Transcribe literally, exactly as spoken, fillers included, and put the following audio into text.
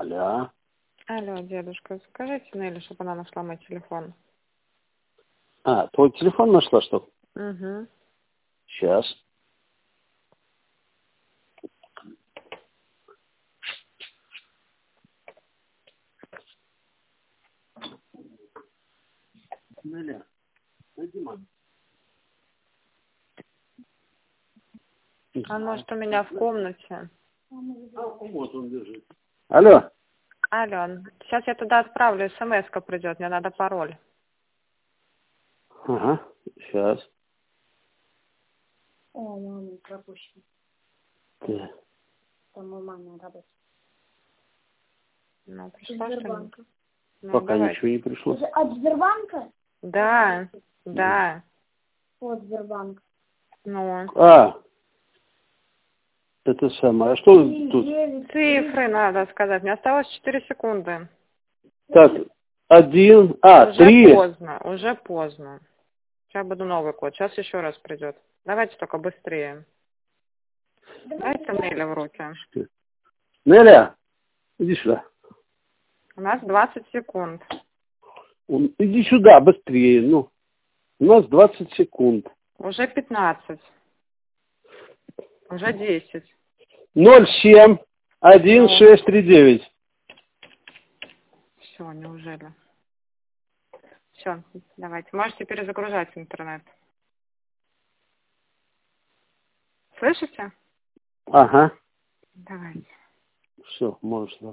Алло. Алло, дедушка, скажите Нелли, чтобы она нашла мой телефон. А, твой телефон нашла, что? Угу. Сейчас. Неля, найди маму. Он может у меня в комнате. А, вот он лежит. Алло. Алло, сейчас я туда отправлю, смс-ка придет, мне надо пароль. Ага, сейчас. О, мама пропущена. Да. Там у мамы работает. Ну, пришло что-нибудь? Ну, Пока давай. ничего не пришло. Это от Сбербанка? Да, да. От Сбербанка. Ну, А, это самое. А что тут? цифры надо сказать. Мне осталось четыре секунды. Так, один, а, Уже три. поздно, уже поздно. Сейчас буду новый код. Сейчас еще раз придет. Давайте только быстрее. Дайте Нелли в руки. Неля, иди сюда. У нас двадцать секунд. Иди сюда, быстрее. Ну, у нас двадцать секунд. Уже пятнадцать. Уже десять. ноль семь один Ну. шесть три девять. Все, неужели? Все, давайте. Можете перезагружать интернет. Слышите? Ага. Давайте. Все, можешь.